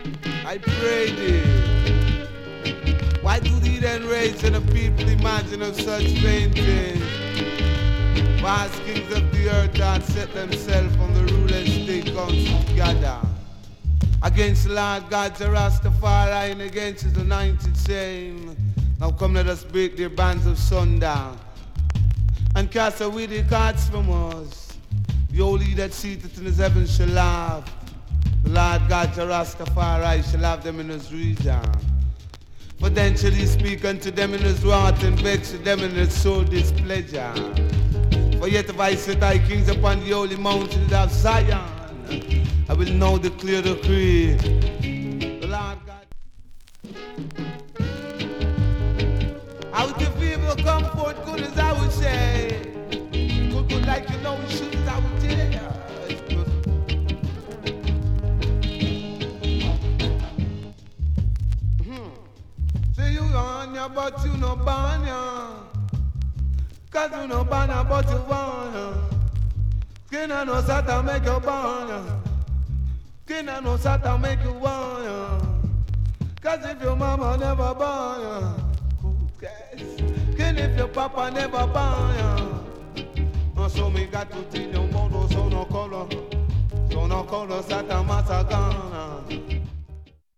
I pray thee. Why do thee then raise and the people imagine of such vain things? Vast kings of the earth that set themselves on the rulers they council together against the Lord God Rastafari and against his anointed, saying, now come let us break their bands of sundown and cast away their cards from us. The holy that seated in his heaven shall laugh. The Lord God Rastafari shall have them in his region. For then shall he speak unto them in his wrath and vex to them in his soul displeasure. For yet if I set thy kings upon the holy mountains of Zion, I will now declare the creed. The Lord God. How would the people come forth good as I would say? Good like you know it should as I would tell you. Say you on ya, but you no born ya. Cause you no born ya, but you born ya. Skin and no Satan make you born ya. Skin and no Satan make you born ya. Cause if your mama never born ya, skin if your papa never born ya. So me got to tell you about so no color Satan Masagana.